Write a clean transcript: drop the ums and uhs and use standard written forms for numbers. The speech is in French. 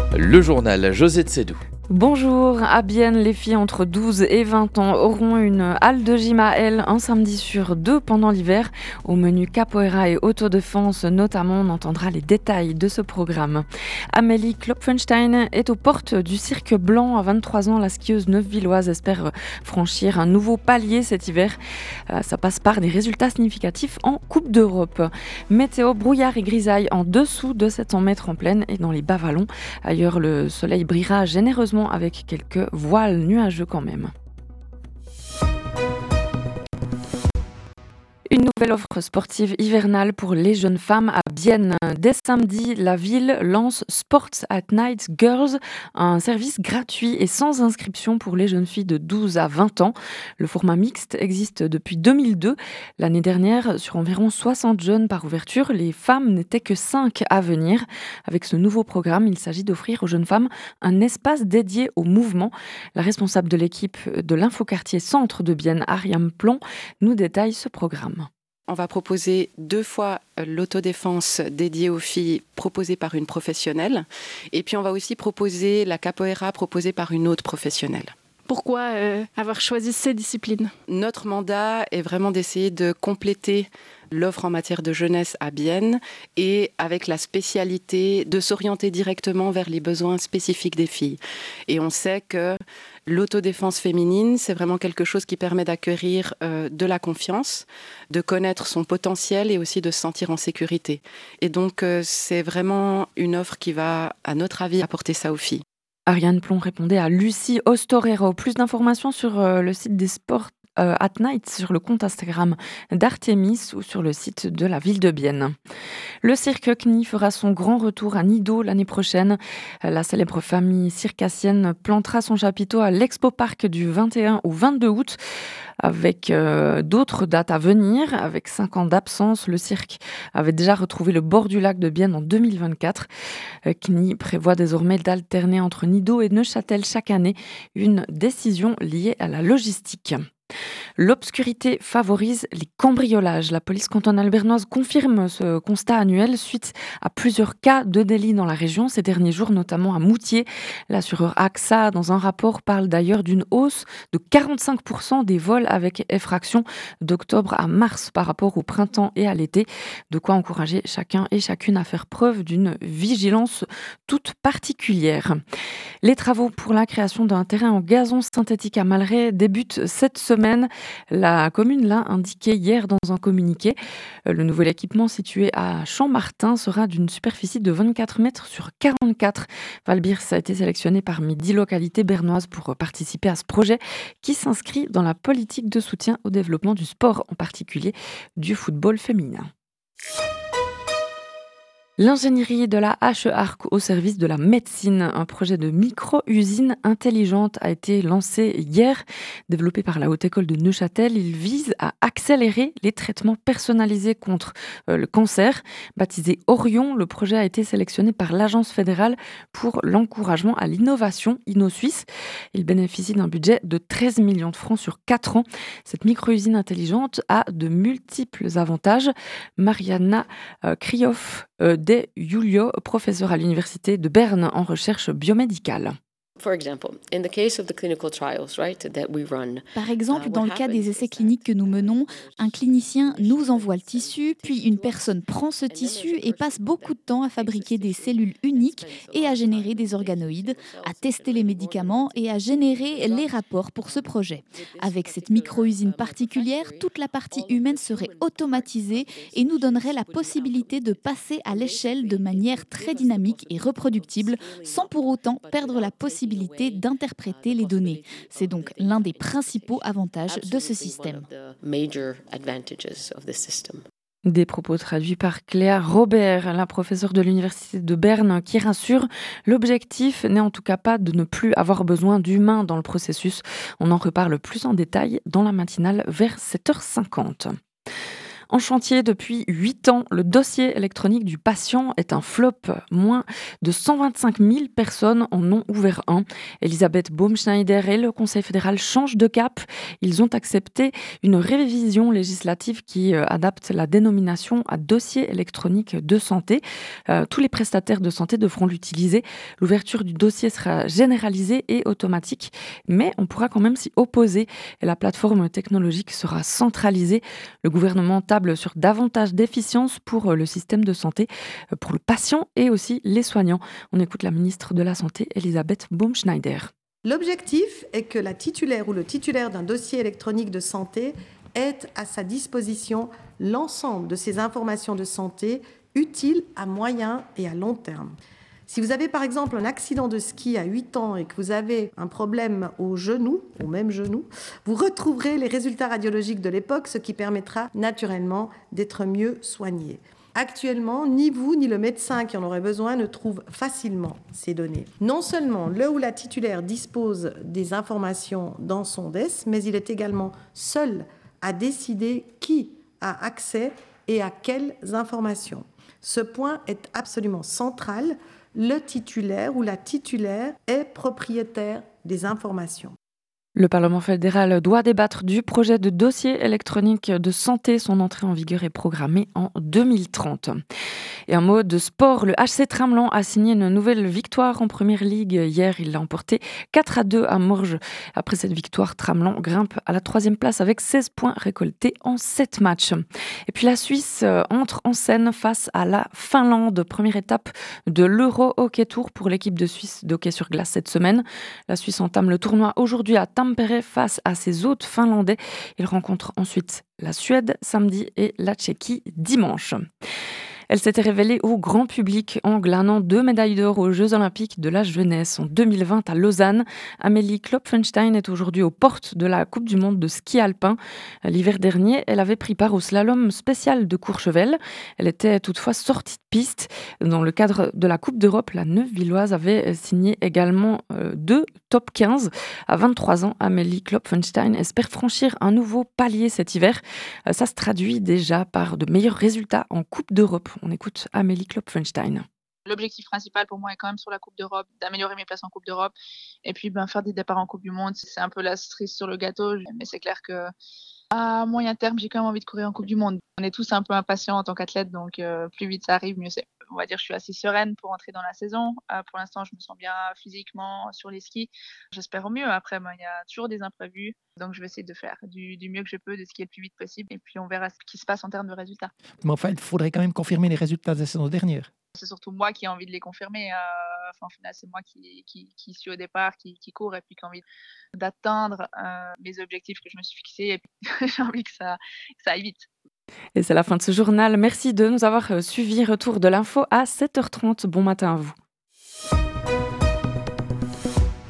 Le journal José de Sédou. Bonjour, à Bienne, les filles entre 12 et 20 ans auront une halle de gym à elles un samedi sur deux pendant l'hiver. Au menu capoeira et autodéfense notamment, on entendra les détails de ce programme. Amélie Klopfenstein est aux portes du Cirque Blanc. À 23 ans, la skieuse neufvilloise espère franchir un nouveau palier cet hiver. Ça passe par des résultats significatifs en Coupe d'Europe. Météo, brouillard et grisaille en dessous de 700 mètres en plaine et dans les bas vallons. Ailleurs, le soleil brillera généreusement avec quelques voiles nuageux quand même. Une nouvelle offre sportive hivernale pour les jeunes femmes à Bienne. Dès samedi, la ville lance Sports at Night Girls, un service gratuit et sans inscription pour les jeunes filles de 12 à 20 ans. Le format mixte existe depuis 2002. L'année dernière, sur environ 60 jeunes par ouverture, les femmes n'étaient que 5 à venir. Avec ce nouveau programme, il s'agit d'offrir aux jeunes femmes un espace dédié au mouvement. La responsable de l'équipe de l'Infoquartier Centre de Bienne, Ariam Plon, nous détaille ce programme. On va proposer 2 fois l'autodéfense dédiée aux filles proposée par une professionnelle. Et puis on va aussi proposer la capoeira proposée par une autre professionnelle. Pourquoi avoir choisi ces disciplines ? Notre mandat est vraiment d'essayer de compléter l'offre en matière de jeunesse à Bienne et avec la spécialité de s'orienter directement vers les besoins spécifiques des filles. Et on sait que l'autodéfense féminine, c'est vraiment quelque chose qui permet d'acquérir de la confiance, de connaître son potentiel et aussi de se sentir en sécurité. Et donc, c'est vraiment une offre qui va, à notre avis, apporter ça aux filles. Ariane Plon répondait à Lucie Ostorero. Plus d'informations sur le site des Sports at Night, sur le compte Instagram d'Artémis ou sur le site de la ville de Bienne. Le cirque CNI fera son grand retour à Nido l'année prochaine. La célèbre famille circassienne plantera son chapiteau à l'Expo Park du 21 au 22 août. Avec d'autres dates à venir. Avec 5 ans d'absence, le cirque avait déjà retrouvé le bord du lac de Bienne en 2024. CNI prévoit désormais d'alterner entre Nido et Neuchâtel chaque année, une décision liée à la logistique. L'obscurité favorise les cambriolages. La police cantonale bernoise confirme ce constat annuel suite à plusieurs cas de délit dans la région ces derniers jours, notamment à Moutier. L'assureur AXA, dans un rapport, parle d'ailleurs d'une hausse de 45% des vols avec effraction d'octobre à mars par rapport au printemps et à l'été. De quoi encourager chacun et chacune à faire preuve d'une vigilance toute particulière. Les travaux pour la création d'un terrain en gazon synthétique à Malray débutent cette semaine. La commune l'a indiqué hier dans un communiqué. Le nouvel équipement situé à Champ-Martin sera d'une superficie de 24 mètres sur 44. Valbirs a été sélectionné parmi 10 localités bernoises pour participer à ce projet qui s'inscrit dans la politique de soutien au développement du sport, en particulier du football féminin. L'ingénierie de la HE-Arc au service de la médecine. Un projet de micro-usine intelligente a été lancé hier. Développé par la Haute École de Neuchâtel, il vise à accélérer les traitements personnalisés contre le cancer. Baptisé Orion, le projet a été sélectionné par l'Agence fédérale pour l'encouragement à l'innovation InnoSuisse. Il bénéficie d'un budget de 13 millions de francs sur 4 ans. Cette micro-usine intelligente a de multiples avantages. Mariana Krioff de Julio, professeur à l'université de Berne en recherche biomédicale. Par exemple, dans le cas des essais cliniques que nous menons, un clinicien nous envoie le tissu, puis une personne prend ce tissu et passe beaucoup de temps à fabriquer des cellules uniques et à générer des organoïdes, à tester les médicaments et à générer les rapports pour ce projet. Avec cette micro-usine particulière, toute la partie humaine serait automatisée et nous donnerait la possibilité de passer à l'échelle de manière très dynamique et reproductible, sans pour autant perdre la possibilité d'interpréter les données. C'est donc l'un des principaux avantages de ce système. Des propos traduits par Cléa Robert, la professeure de l'université de Berne, qui rassure, l'objectif n'est en tout cas pas de ne plus avoir besoin d'humains dans le processus. On en reparle plus en détail dans la matinale vers 7h50. En chantier depuis 8 ans, le dossier électronique du patient est un flop. Moins de 125 000 personnes en ont ouvert un. Elisabeth Baumschneider et le Conseil fédéral changent de cap. Ils ont accepté une révision législative qui adapte la dénomination à dossier électronique de santé. Tous les prestataires de santé devront l'utiliser. L'ouverture du dossier sera généralisée et automatique, mais on pourra quand même s'y opposer et la plateforme technologique sera centralisée. Le gouvernement table sur davantage d'efficience pour le système de santé, pour le patient et aussi les soignants. On écoute la ministre de la Santé, Elisabeth Baumschneider. L'objectif est que la titulaire ou le titulaire d'un dossier électronique de santé ait à sa disposition l'ensemble de ces informations de santé utiles à moyen et à long terme. Si vous avez par exemple un accident de ski à 8 ans et que vous avez un problème au genou, au même genou, vous retrouverez les résultats radiologiques de l'époque, ce qui permettra naturellement d'être mieux soigné. Actuellement, ni vous ni le médecin qui en aurait besoin ne trouve facilement ces données. Non seulement le ou la titulaire dispose des informations dans son DES, mais il est également seul à décider qui a accès et à quelles informations. Ce point est absolument central. Le titulaire ou la titulaire est propriétaire des informations. Le Parlement fédéral doit débattre du projet de dossier électronique de santé. Son entrée en vigueur est programmée en 2030. Et un mot de sport, le HC Tramelan a signé une nouvelle victoire en Première Ligue. Hier, il l'a emporté 4-2 à Morges. Après cette victoire, Tramelan grimpe à la 3e place avec 16 points récoltés en 7 matchs. Et puis la Suisse entre en scène face à la Finlande. Première étape de l'Euro Hockey Tour pour l'équipe de Suisse d'hockey sur glace cette semaine. La Suisse entame le tournoi aujourd'hui à Tampere face à ses hôtes finlandais. Il rencontre ensuite la Suède samedi et la Tchéquie dimanche. Elle s'était révélée au grand public en glanant 2 médailles d'or aux Jeux Olympiques de la jeunesse en 2020 à Lausanne. Amélie Klopfenstein est aujourd'hui aux portes de la Coupe du Monde de ski alpin. L'hiver dernier, elle avait pris part au slalom spécial de Courchevel. Elle était toutefois sortie de piste. Dans le cadre de la Coupe d'Europe, la Neuvilloise avait signé également 2 top 15. À 23 ans, Amélie Klopfenstein espère franchir un nouveau palier cet hiver. Ça se traduit déjà par de meilleurs résultats en Coupe d'Europe. On écoute Amélie Klopfenstein. L'objectif principal pour moi est quand même sur la Coupe d'Europe, d'améliorer mes places en Coupe d'Europe et puis faire des départs en Coupe du Monde. C'est un peu la cerise sur le gâteau, mais c'est clair que à moyen terme, j'ai quand même envie de courir en Coupe du Monde. On est tous un peu impatients en tant qu'athlète, donc plus vite ça arrive, mieux c'est. On va dire que je suis assez sereine pour entrer dans la saison. Pour l'instant, je me sens bien physiquement sur les skis. J'espère au mieux. Après, il y a toujours des imprévus. Donc, je vais essayer de faire du mieux que je peux, de skier le plus vite possible. Et puis, on verra ce qui se passe en termes de résultats. Mais enfin, il faudrait quand même confirmer les résultats de la saison dernière. C'est surtout moi qui ai envie de les confirmer. Au final, c'est moi qui suis au départ, qui court et puis qui a envie d'atteindre mes objectifs que je me suis fixés. Et puis, j'ai envie que ça aille vite. Et c'est la fin de ce journal. Merci de nous avoir suivis. Retour de l'info à 7h30. Bon matin à vous.